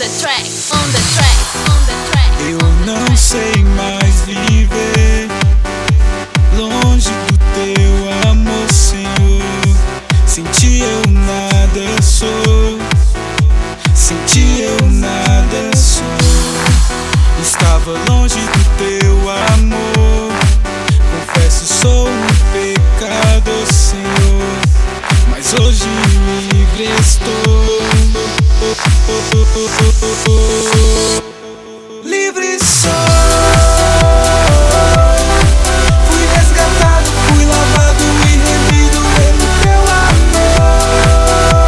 Eu não sei mais viver longe do teu amor, Senhor. Sem ti eu nada sou, sem ti eu nada sou. Estava longe do teu amor, confesso sou um pecador, Senhor, mas hoje livre estou. Livre sou, fui resgatado, fui lavado e remido pelo teu amor.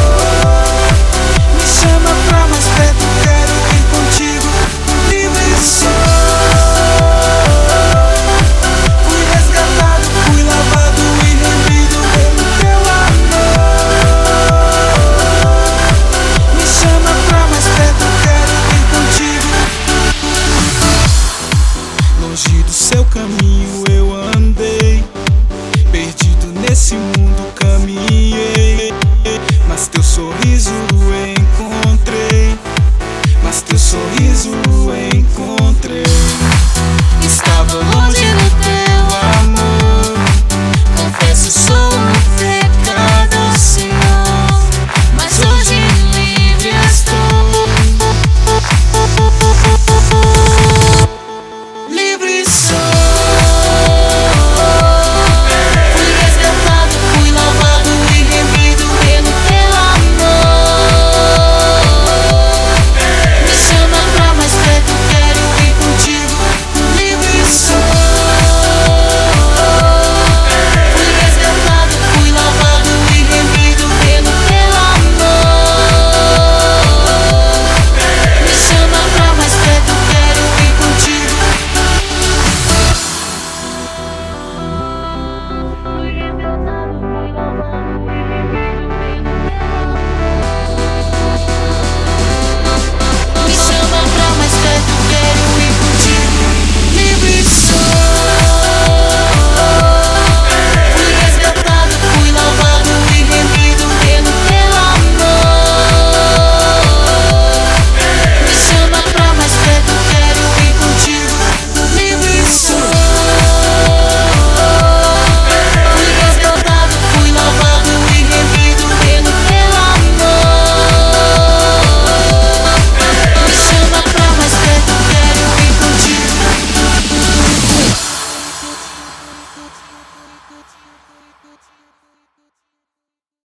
Me chama pra mais perto, quero ir contigo. Livre sou, fui resgatado, fui lavado e remido pelo teu amor. Me chama pra mais perto, quero ir contigo. Longe do seu caminho eu andei, perdido nesse mundo caminhei, mas teu sorriso encontrei, mas teu sorriso encontrei. Estava longe